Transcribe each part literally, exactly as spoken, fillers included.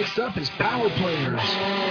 Next up is Power Players.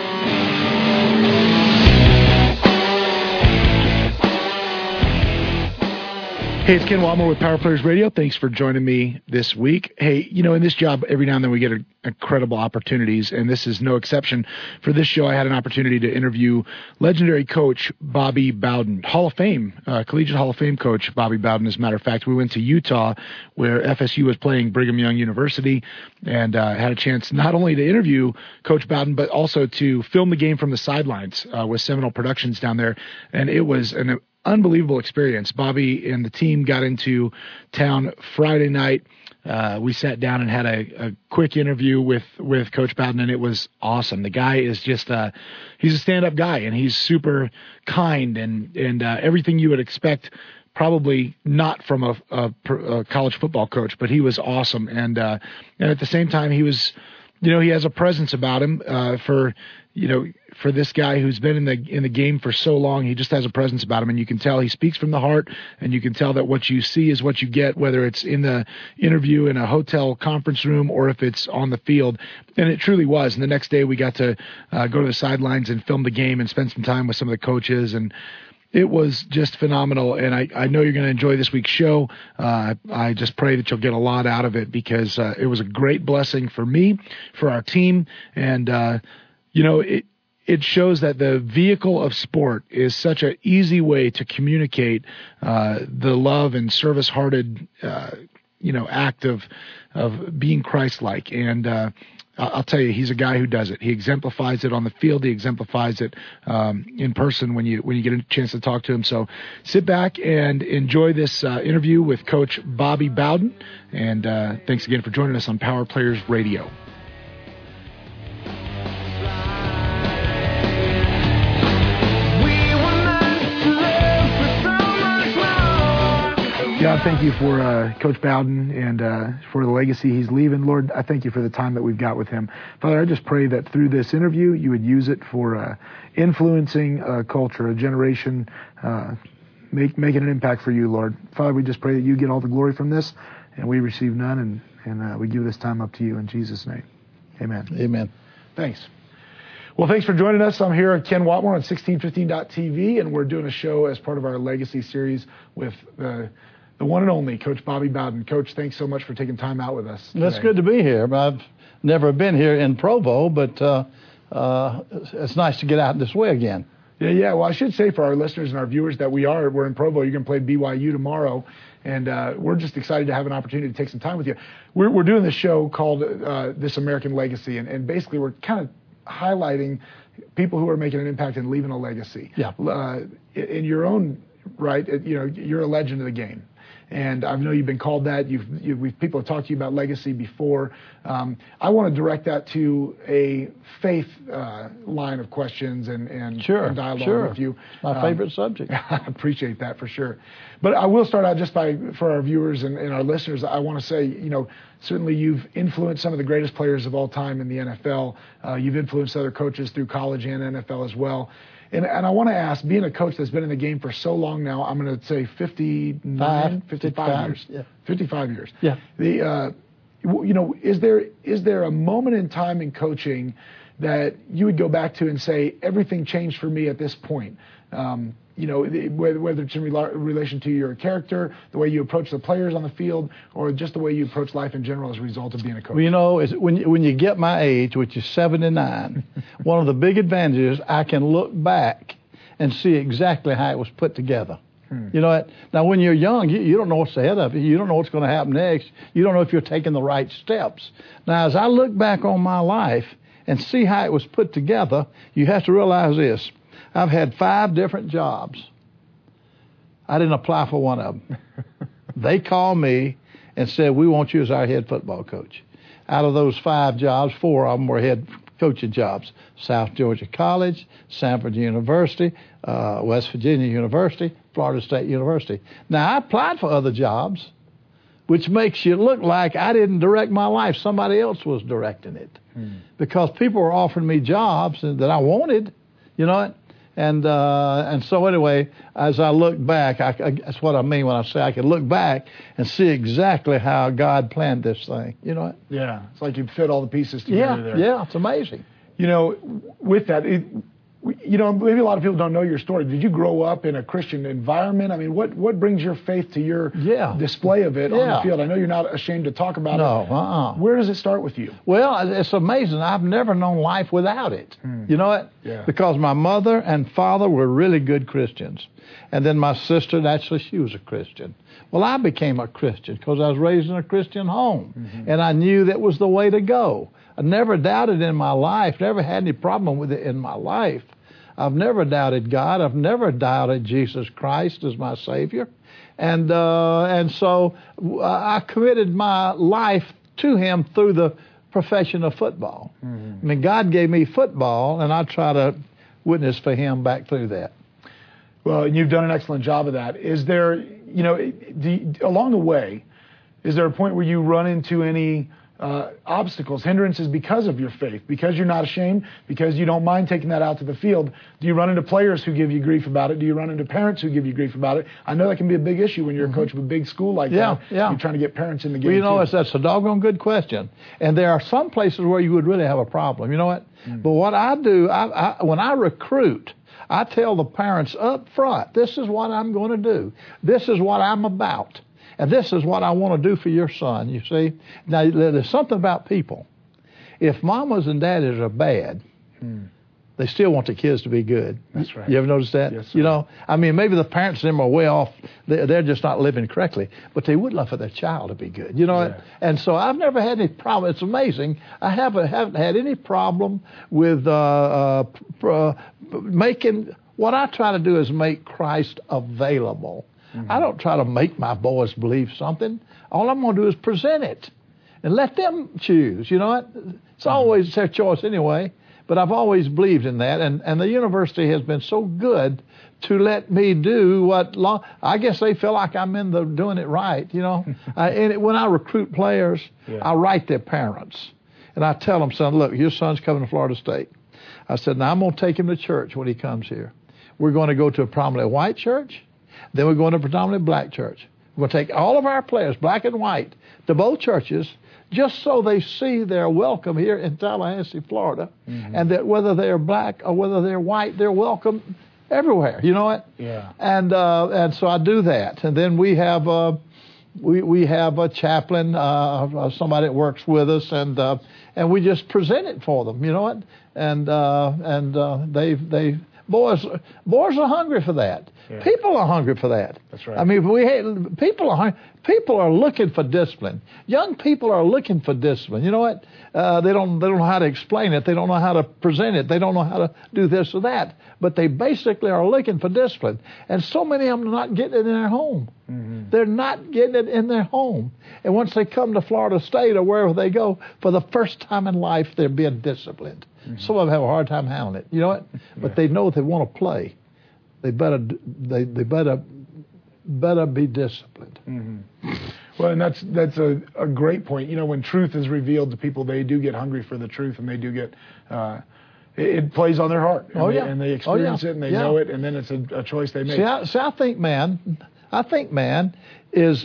Hey, it's Ken Watmore with Power Players Radio. Thanks for joining me this week. Hey, you know, in this job, every now and then we get a, incredible opportunities, and this is no exception. For this show, I had an opportunity to interview legendary coach Bobby Bowden, Hall of Fame, uh, Collegiate Hall of Fame coach Bobby Bowden. As a matter of fact, we went to Utah, where F S U was playing Brigham Young University, and uh, had a chance not only to interview Coach Bowden, but also to film the game from the sidelines uh, with Seminole Productions down there, and it was an unbelievable experience. Bobby and the team got into town Friday night. Uh, we sat down and had a, a quick interview with, with Coach Bowden, and it was awesome. The guy is just uh, he's a stand-up guy, and he's super kind and, and uh, everything you would expect, probably not from a, a, a college football coach, but he was awesome. And, uh, and at the same time, he was, you know, he has a presence about him uh, for, you know, for this guy who's been in the in the game for so long. He just has a presence about him, and you can tell he speaks from the heart, and you can tell that what you see is what you get, whether it's in the interview in a hotel conference room or if it's on the field. And it truly was. And the next day we got to uh, go to the sidelines and film the game and spend some time with some of the coaches, and it was just phenomenal, and I, I know you're going to enjoy this week's show. Uh, I just pray that you'll get a lot out of it, because uh, it was a great blessing for me, for our team, and, uh, you know, it it shows that the vehicle of sport is such an easy way to communicate uh, the love and service-hearted, uh, you know, act of, of being Christ-like, and uh I'll tell you, he's a guy who does it. He exemplifies it on the field. He exemplifies it um, in person when you when you get a chance to talk to him. So sit back and enjoy this uh, interview with Coach Bobby Bowden. And uh, thanks again for joining us on Power Players Radio. God, thank you for uh, Coach Bowden and uh, for the legacy he's leaving. Lord, I thank you for the time that we've got with him. Father, I just pray that through this interview, you would use it for uh, influencing a culture, a generation, uh, make, making an impact for you, Lord. Father, we just pray that you get all the glory from this, and we receive none, and, and uh, we give this time up to you in Jesus' name. Amen. Amen. Thanks. Well, thanks for joining us. I'm here at Ken Watmore on sixteen fifteen dot T V, and we're doing a show as part of our Legacy series with the the one and only Coach Bobby Bowden. Coach, thanks so much for taking time out with us today. It's good to be here. I've never been here in Provo, but uh, uh, it's nice to get out this way again. Yeah, yeah. Well, I should say for our listeners and our viewers that we are, we're in Provo. You're going to play B Y U tomorrow, and uh, we're just excited to have an opportunity to take some time with you. We're, we're doing this show called uh, This American Legacy, and, and basically we're kind of highlighting people who are making an impact and leaving a legacy. Yeah. Uh, in your own right, you know, you're a legend of the game. And I know you've been called that. You've, you've we've, people have talked to you about legacy before. Um, I want to direct that to a faith uh, line of questions and, and, sure, and dialogue sure. with you. My um, favorite subject. I appreciate that for sure. But I will start out just by, for our viewers and, and our listeners, I want to say, you know, certainly you've influenced some of the greatest players of all time in the N F L. Uh, you've influenced other coaches through college and N F L as well. And, and I want to ask, being a coach that's been in the game for so long now, I'm going to say fifty-nine, Five, fifty-five years. Yeah. fifty-five years. Yeah. The, uh, you know, is there is there a moment in time in coaching that you would go back to and say, everything changed for me at this point? Um, you know, whether, whether it's in rela- relation to your character, the way you approach the players on the field, or just the way you approach life in general as a result of being a coach. Well, you know, is when, when you get my age, which is seventy-nine, one of the big advantages, I can look back and see exactly how it was put together. Hmm. You know what? Now, when you're young, you, you don't know what's ahead of you. You don't know what's going to happen next. You don't know if you're taking the right steps. Now, as I look back on my life and see how it was put together, you have to realize this. I've had five different jobs. I didn't apply for one of them. They called me and said, we want you as our head football coach. Out of those five jobs, four of them were head coaching jobs. South Georgia College, Samford University, uh, West Virginia University, Florida State University. Now, I applied for other jobs, which makes you look like I didn't direct my life. Somebody else was directing it. Hmm. Because people were offering me jobs that I wanted, you know what? And uh, and so anyway, as I look back, I, I, that's what I mean when I say I can look back and see exactly how God planned this thing. You know what? Yeah, it's like you fit all the pieces together Yeah, there. yeah, it's amazing. You know, with that, it, you know, maybe a lot of people don't know your story. Did you grow up in a Christian environment? I mean, what, what brings your faith to your yeah. display of it yeah. on the field? I know you're not ashamed to talk about no, it. No, uh-uh. Where does it start with you? Well, it's amazing. I've never known life without it. Hmm. You know what? Yeah. Because my mother and father were really good Christians. And then my sister, actually, she was a Christian. Well, I became a Christian because I was raised in a Christian home. Mm-hmm. And I knew that was the way to go. I never doubted in my life, never had any problem with it in my life. I've never doubted God. I've never doubted Jesus Christ as my Savior. And uh, and so I committed my life to Him through the profession of football. Mm-hmm. I mean, God gave me football, and I try to witness for Him back through that. Well, and you've done an excellent job of that. Is there, you know, do, along the way, is there a point where you run into any uh, obstacles, hindrances because of your faith, because you're not ashamed, because you don't mind taking that out to the field? Do you run into players who give you grief about it? Do you run into parents who give you grief about it? I know that can be a big issue when you're mm-hmm. a coach of a big school like yeah, that. Yeah. You're trying to get parents in the game. Well, you know, too. that's a doggone good question. And there are some places where you would really have a problem. You know what? Mm. But what I do, I, I, when I recruit, I tell the parents up front, this is what I'm going to do. This is what I'm about. And this is what I want to do for your son, you see. Now, there's something about people. If mamas and daddies are bad, hmm. they still want the kids to be good. That's right. You ever notice that? Yes, sir. You know, I mean, maybe the parents and them are way off. They're just not living correctly. But they would love for their child to be good. You know, yeah. And so I've never had any problem. It's amazing. I haven't, haven't had any problem with uh, uh, uh, making... What I try to do is make Christ available. Mm-hmm. I don't try to make my boys believe something. All I'm going to do is present it and let them choose. You know what? It's mm-hmm. always their choice anyway. But I've always believed in that. And, and the university has been so good to let me do what long, I guess they feel like I'm in the doing it right. You know, I, and it, when I recruit players, yeah. I write their parents and I tell them, son, look, your son's coming to Florida State. I said, now I'm going to take him to church when he comes here. We're going to go to a predominantly white church. Then we're going to a predominantly black church. We're going to take all of our players, black and white, to both churches just so they see they're welcome here in Tallahassee, Florida, mm-hmm. and that whether they're black or whether they're white, they're welcome everywhere. You know what? Yeah. And uh, and so I do that. And then we have uh, we we have a chaplain, uh, somebody that works with us, and uh, and we just present it for them. You know what? And uh, and uh, they they. Boys, boys are hungry for that. Yeah. People are hungry for that. That's right. I mean, we people are people are looking for discipline. Young people are looking for discipline. You know what? Uh, they don't they don't know how to explain it. They don't know how to present it. They don't know how to do this or that. But they basically are looking for discipline. And so many of them are not getting it in their home. Mm-hmm. They're not getting it in their home. And once they come to Florida State or wherever they go, for the first time in life, they're being disciplined. Mm-hmm. Some of them have a hard time handling it. You know what? But yeah. they know if they want to play, they better they they better better be disciplined. Mm-hmm. Well, and that's that's a, a great point. You know, when truth is revealed to people, they do get hungry for the truth, and they do get uh, it, it plays on their heart. And oh they, yeah, and they experience oh, yeah. it, and they yeah. know it, and then it's a, a choice they make. See, I, see, I think, man, I think, man, is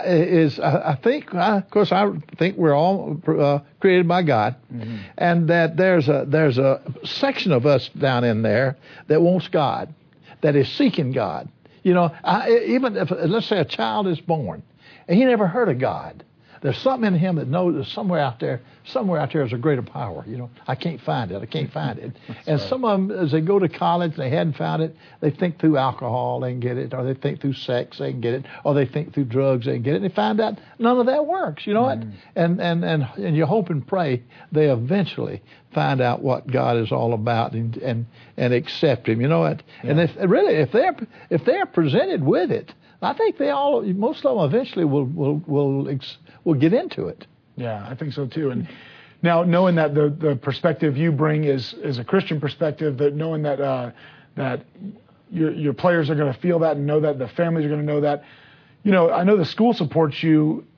is I think, of course, I think we're all uh, created by God, mm-hmm. and that there's a there's a section of us down in there that wants God, that is seeking God. You know, I, even if, let's say a child is born and he never heard of God, there's something in him that knows that somewhere out there, somewhere out there is a greater power. You know, I can't find it. I can't find it. And right. some of them, as they go to college, they hadn't found it. They think through alcohol, they can get it, or they think through sex, they can get it, or they think through drugs, they can get it. And they find out none of that works. You know mm. what? And and and and you hope and pray they eventually find out what God is all about and and and accept Him. You know what? Yeah. And if really, if they're if they're presented with it, I think they all, most of them eventually will will will ex, will get into it. Yeah, I think so too. And now, knowing that the the perspective you bring is is a Christian perspective, that knowing that uh, that your your players are going to feel that and know that, the families are going to know that. You know, I know the school supports you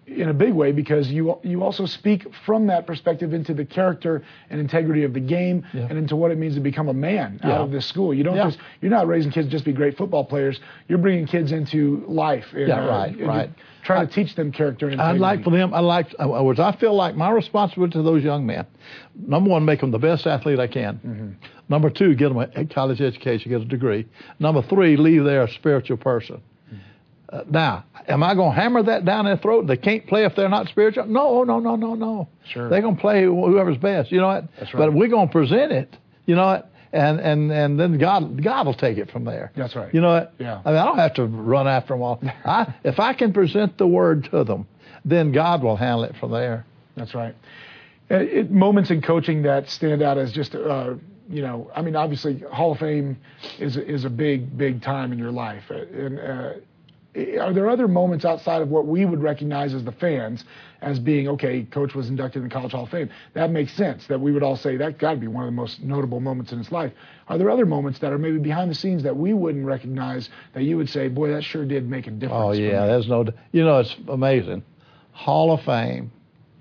in a big way, because you you also speak from that perspective into the character and integrity of the game, yeah. and into what it means to become a man yeah. out of this school. You don't yeah. just you're not raising kids to just be great football players. You're bringing kids into life. And, yeah, uh, right, and right. Trying to teach them character and integrity. I'd like for them. I like. I, I feel like my responsibility to those young men. Number one, make them the best athlete I can. Mm-hmm. Number two, get them a college education, get a degree. Number three, leave there a spiritual person. Uh, now, am I going to hammer that down their throat? They can't play if they're not spiritual? No, no, no, no, no. Sure. They're going to play whoever's best. You know what? That's right. But we're going to present it. You know what? And and and then God God will take it from there. That's right. You know what? Yeah. I mean, I don't have to run after them all. I, if I can present the word to them, then God will handle it from there. That's right. It, it, moments in coaching that stand out as just, uh, you know, I mean, obviously, Hall of Fame is is a big, big time in your life. And uh, are there other moments outside of what we would recognize as the fans as being, okay, Coach was inducted in the College Hall of Fame? That makes sense, that we would all say that got to be one of the most notable moments in his life. Are there other moments that are maybe behind the scenes that we wouldn't recognize, that you would say, boy, that sure did make a difference? Oh, yeah, there's no, you know, it's amazing. Hall of Fame,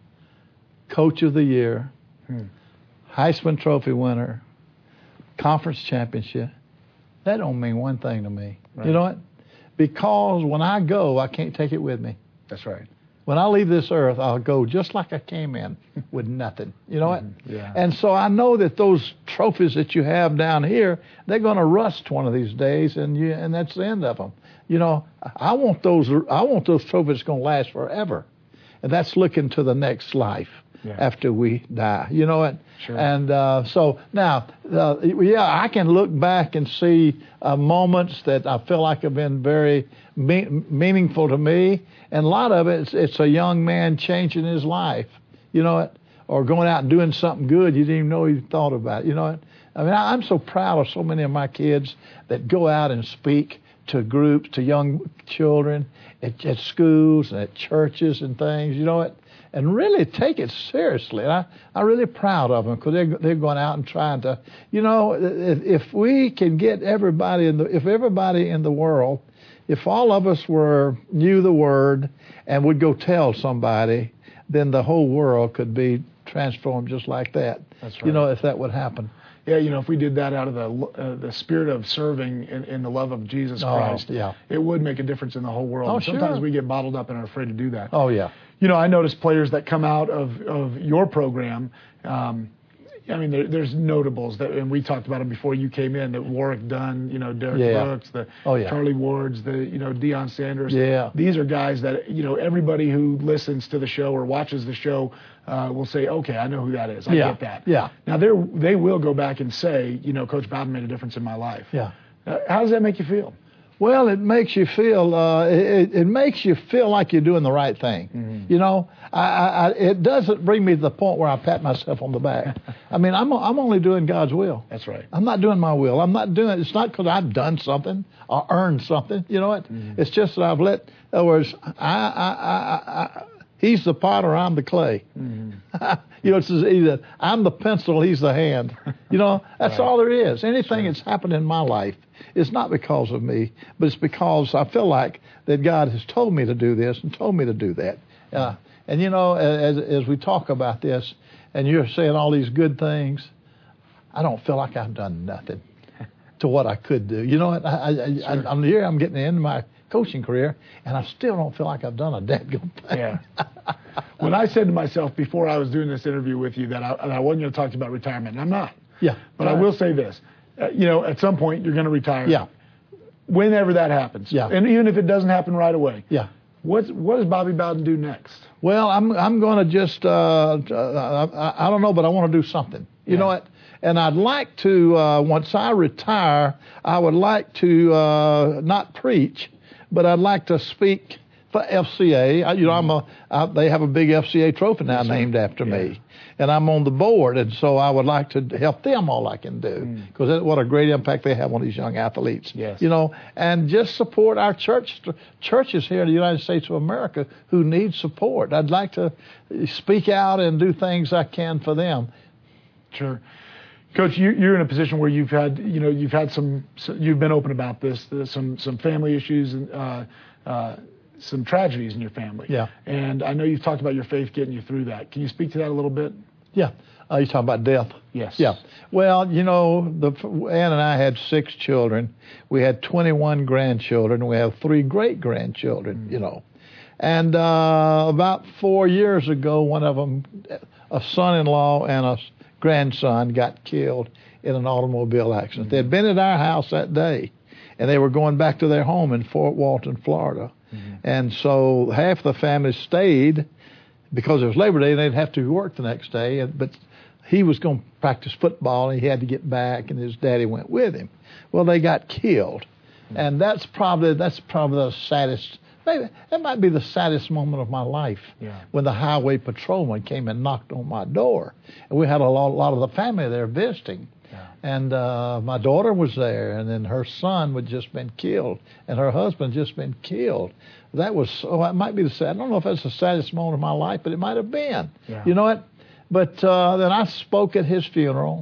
Coach of the Year, hmm. Heisman Trophy winner, conference championship. That don't mean one thing to me. Right. You know what? Because when I go, I can't take it with me. That's right. When I leave this earth, I'll go just like I came in, with nothing. You know what? Mm-hmm. Yeah. And so I know that those trophies that you have down here, they're going to rust one of these days, and you, and that's the end of them. You know, I want those. I want those trophies going to last forever, and that's looking to the next life. Yeah. After we die, you know what? Sure. And uh, so now, uh, yeah, I can look back and see uh, moments that I feel like have been very me- meaningful to me, and a lot of it, it's, it's a young man changing his life, you know what? Or going out and doing something good you didn't even know he thought about, you know what? I mean, I, I'm so proud of so many of my kids that go out and speak to groups, to young children, at, at schools and at churches and things, you know what? And really take it seriously. I, I'm really proud of them, because they're, they're going out and trying to, you know, if, if we can get everybody in the, if everybody in the world, if all of us were, knew the word and would go tell somebody, then the whole world could be transformed just like that. That's right. You know, if that would happen. Yeah, you know, if we did that out of the uh, the spirit of serving in, in the love of Jesus Christ, oh, yeah. it would make a difference in the whole world. Oh, and sometimes sure. we get bottled up and are afraid to do that. Oh, yeah. You know, I notice players that come out of, of your program. Um, I mean, there, there's notables that, and we talked about them before you came in. That Warwick Dunn, you know, Derek yeah. Brooks, the oh, yeah. Charlie Wards, the you know Deion Sanders. Yeah. These are guys that you know everybody who listens to the show or watches the show uh, will say, okay, I know who that is. I yeah. get that. Yeah. Now they they will go back and say, you know, Coach Bowden made a difference in my life. Yeah. Uh, how does that make you feel? Well, it makes you feel uh, it, it makes you feel like you're doing the right thing. Mm-hmm. You know, I, I, it doesn't bring me to the point where I pat myself on the back. I mean, I'm I'm only doing God's will. That's right. I'm not doing my will. I'm not doing. It's not because I've done something or earned something. You know what? Mm-hmm. It's just that I've let. In other words, I, I, I, I, he's the potter, I'm the clay. Mm-hmm. You know, it's either I'm the pencil, he's the hand. You know, that's right. all there is. Anything sure. that's happened in my life, it's not because of me, but it's because I feel like that God has told me to do this and told me to do that. Uh, and, you know, as, as we talk about this, and you're saying all these good things, I don't feel like I've done nothing to what I could do. You know what? I, I, sure. I, I'm here, I'm getting the end of my coaching career, and I still don't feel like I've done a dadgum thing. Yeah. When I said to myself before I was doing this interview with you that I, that I wasn't going to talk about retirement, and I'm not. Yeah. But right. I will say this. Uh, you know, at some point you're going to retire. Yeah. Whenever that happens. Yeah. And even if it doesn't happen right away. Yeah. What's, what does Bobby Bowden do next? Well, I'm I'm going to just, uh, uh, I, I don't know, but I want to do something. You yeah. know what? And I'd like to, uh, once I retire, I would like to uh, not preach, but I'd like to speak for F C A. I, you know, I'm a, I, they have a big F C A trophy now yes, named after yeah. me. And I'm on the board, and so I would like to help them all I can do, because mm. what a great impact they have on these young athletes. Yes. You know, and just support our church churches here in the United States of America who need support. I'd like to speak out and do things I can for them. Sure. Coach, you, you're in a position where you've had, you know, you've had some, you've been open about this, some some family issues and uh, uh, some tragedies in your family. Yeah. And I know you've talked about your faith getting you through that. Can you speak to that a little bit? Yeah. Uh, you talking about death? Yes. Yeah. Well, you know, the, Ann and I had six children. We had twenty-one grandchildren. We have three great-grandchildren, mm-hmm. you know. And uh, about four years ago, one of them, a son-in-law and a grandson, got killed in an automobile accident. Mm-hmm. They had been at our house that day, and they were going back to their home in Fort Walton, Florida. Mm-hmm. And so half the family stayed because it was Labor Day, and they'd have to work the next day. But he was going to practice football, and he had to get back, and his daddy went with him. Well, they got killed, mm-hmm. and that's probably that's probably the saddest. Maybe that might be the saddest moment of my life. Yeah. When the highway patrolman came and knocked on my door, and we had a lot, a lot of the family there visiting. Yeah. And uh, my daughter was there, and then her son had just been killed, and her husband just been killed. That was, oh, it might be the sad. I don't know if that's the saddest moment of my life, but it might have been. Yeah. You know what? But uh, then I spoke at his funeral,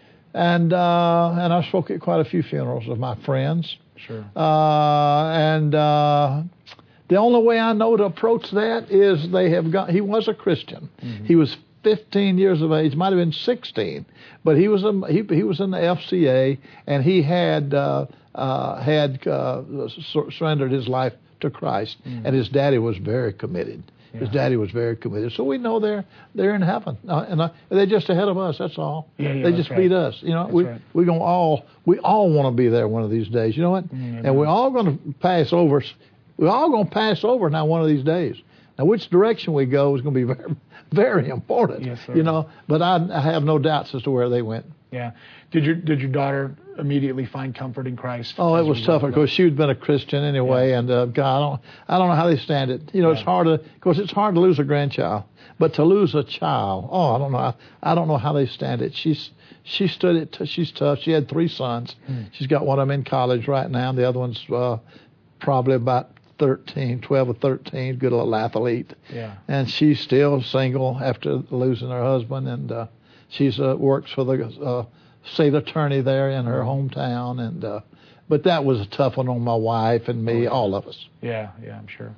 and uh, and I spoke at quite a few funerals of my friends. Sure. Uh, and uh, the only way I know to approach that is they have got. He was a Christian. Mm-hmm. He was fifteen years of age, might have been sixteen, but he was a, he he was in the F C A, and he had uh, uh, had uh, sur- surrendered his life to Christ, mm. and his daddy was very committed. Yeah. His daddy was very committed, so we know they're they're in heaven, uh, and uh, they're just ahead of us. That's all. Yeah, yeah, they just right. beat us. You know, that's we right. we gonna all we all want to be there one of these days. You know what? Mm, and we're all going to pass over. We're all going to pass over now one of these days. Now, which direction we go is going to be very, very important. Yes, sir. You know, but I, I have no doubts as to where they went. Yeah. Did your Did your daughter immediately find comfort in Christ? Oh, it was tough because she had been a Christian anyway, yeah. and uh, God, I don't, I don't know how they stand it. You know, yeah. it's hard to, of course, it's hard to lose a grandchild, but to lose a child, oh, I don't know, I, I don't know how they stand it. She's she stood it. T- she's tough. She had three sons. Hmm. She's got one of them in college right now, and the other one's uh, probably about thirteen, twelve or thirteen, good little athlete. Yeah. And she's still single after losing her husband, and uh, she's uh, works for the uh, state attorney there in her hometown. And uh, but that was a tough one on my wife and me, oh, yeah. all of us. Yeah, yeah, I'm sure.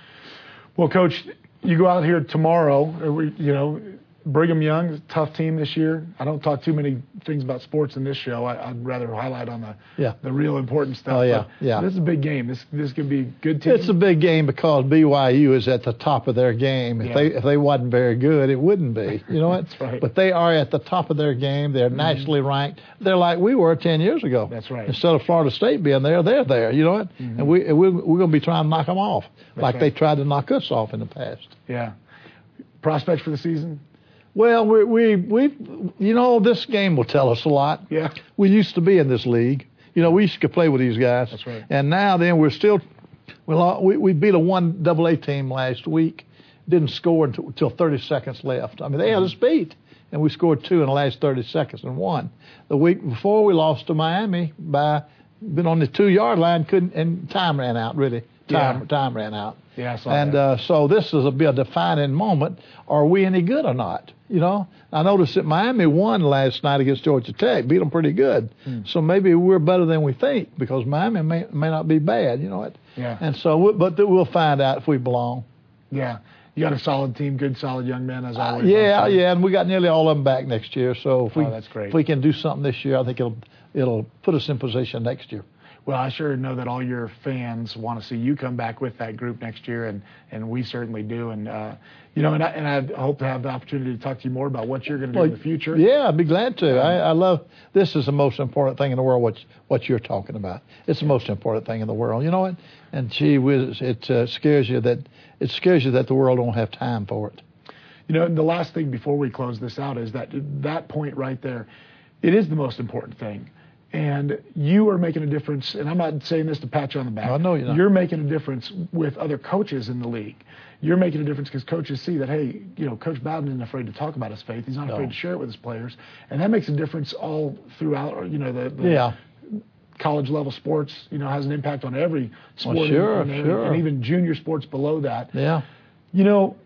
Well, Coach, you go out here tomorrow. You know, Brigham Young, tough team this year. I don't talk too many things about sports in this show. I, I'd rather highlight on the yeah. the real important stuff. Oh, yeah, but yeah. This is a big game. This this could be a good team. It's a big game because B Y U is at the top of their game. If yeah. they if they wasn't very good, it wouldn't be. You know what? That's right. But they are at the top of their game. They're mm-hmm. nationally ranked. They're like we were ten years ago. That's right. Instead of Florida State being there, they're there. You know what? Mm-hmm. And we we're, we're going to be trying to knock them off That's like right. they tried to knock us off in the past. Yeah. Prospects for the season? Well, we we we you know this game will tell us a lot. Yeah. We used to be in this league. You know, we used to play with these guys. That's right. And now then we're still well we we beat a one double A team last week. Didn't score until, until thirty seconds left. I mean, they had us beat, and we scored two in the last thirty seconds and won. The week before we lost to Miami by been on the two yard line, couldn't and time ran out really. Time yeah. time ran out. Yeah, I saw and that. Uh, so this is a be a defining moment. Are we any good or not? You know, I noticed that Miami won last night against Georgia Tech, beat them pretty good. Hmm. So maybe we're better than we think because Miami may may not be bad. You know what? Yeah. And so, we, but we'll find out if we belong. Yeah. You got a solid team, good, solid young men as always. Uh, yeah, yeah, and we got nearly all of them back next year. So if we oh, that's great. if we can do something this year, I think it'll it'll put us in position next year. Well, I sure know that all your fans want to see you come back with that group next year, and, and we certainly do. And, uh, you know, and I, and I hope to have the opportunity to talk to you more about what you're going to do well, in the future. Yeah, I'd be glad to. I, I love, this is the most important thing in the world, what, what you're talking about. It's the most important thing in the world. You know what? And gee whiz, it uh, scares you that, it scares you that the world don't have time for it. You know, the last thing before we close this out is that that point right there, it is the most important thing. And you are making a difference, and I'm not saying this to pat you on the back. I know you're not. You're making a difference with other coaches in the league. You're making a difference because coaches see that, hey, you know, Coach Bowden isn't afraid to talk about his faith. He's not no. afraid to share it with his players. And that makes a difference all throughout, you know, the, the yeah. college-level sports, you know, has an impact on every sport. Well, sure, and, and, sure. and even junior sports below that. Yeah. You know,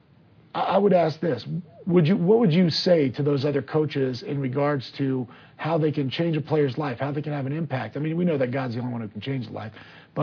I, I would ask this. Would you, what would you say to those other coaches in regards to how they can change a player's life, how they can have an impact? I mean, we know that God's the only one who can change the life, but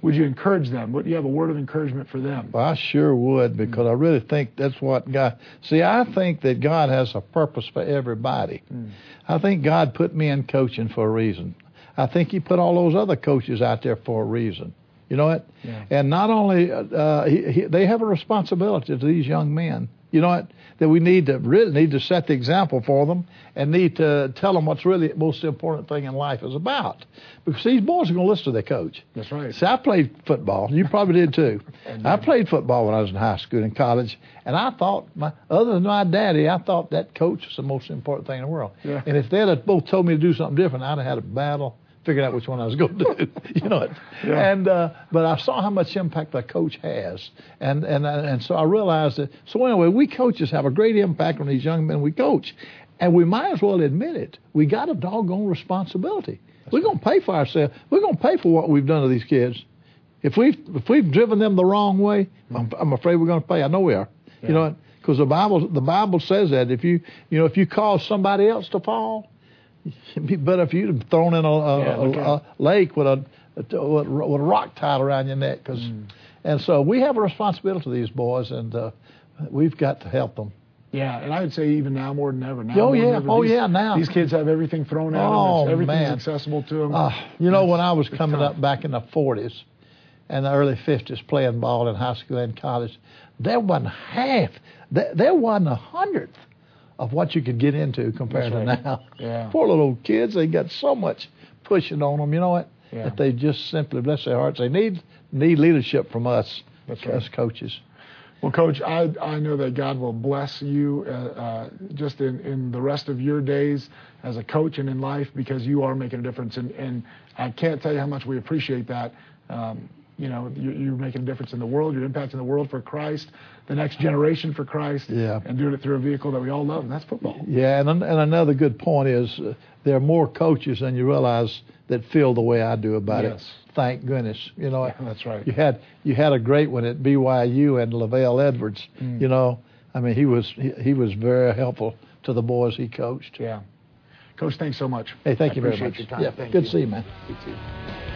would you encourage them? Would you have a word of encouragement for them? Well, I sure would, because mm. I really think that's what God... See, I think that God has a purpose for everybody. Mm. I think God put me in coaching for a reason. I think he put all those other coaches out there for a reason. You know what? Yeah. And not only... Uh, he, he, they have a responsibility to these young men. You know what? That we need to really need to set the example for them and need to tell them what's really the most important thing in life is about. Because these boys are going to listen to their coach. That's right. See, I played football. You probably did too. I played football when I was in high school and college, and I thought, my, other than my daddy, I thought that coach was the most important thing in the world. Yeah. And if they'd have both told me to do something different, I'd have had a battle. Figured out which one I was going to do, you know it. Yeah. And uh, but I saw how much impact that coach has, and and and so I realized that. So anyway, we coaches have a great impact on these young men we coach, and we might as well admit it. We got a doggone responsibility. That's We're right. going to pay for ourselves. We're going to pay for what we've done to these kids. If we've if we've driven them the wrong way, mm-hmm. I'm, I'm afraid we're going to pay. I know we are. Yeah. You know, because the Bible the Bible says that if you you know if you cause somebody else to fall, it'd be better if you'd have thrown in a, a, yeah, a, a lake with a, a with a rock tied around your neck. Cause, mm. And so we have a responsibility to these boys, and uh, we've got to help them. Yeah, and I would say even now more than ever. Now oh, more yeah. than ever, oh, these, yeah, now. These kids have everything thrown at oh, them. Everything's man. accessible to them. Uh, you know, it's, when I was coming up back in the forties and the early fifties playing ball in high school and college, there wasn't half, there, there wasn't a hundredth of what you could get into compared right. to now. Yeah. Poor little kids, they got so much pushing on them, you know what? Yeah. That they just simply, bless their hearts, they need need leadership from us, That's as right. coaches. Well, Coach, I, I know that God will bless you uh, uh, just in, in the rest of your days as a coach and in life, because you are making a difference. And, and I can't tell you how much we appreciate that. Um, You know, you're, you're making a difference in the world. You're impacting the world for Christ, the next generation for Christ, yeah. and doing it through a vehicle that we all love, and that's football. Yeah, and and another good point is uh, there are more coaches than you realize that feel the way I do about yes. it. Thank goodness. You know, yeah, that's right. You had you had a great one at B Y U and LaVale Edwards. Mm. You know, I mean, he was he, he was very helpful to the boys he coached. Yeah, Coach, thanks so much. Hey, thank I you very much. Your time. Yeah, thank good you. to see you, man. You too.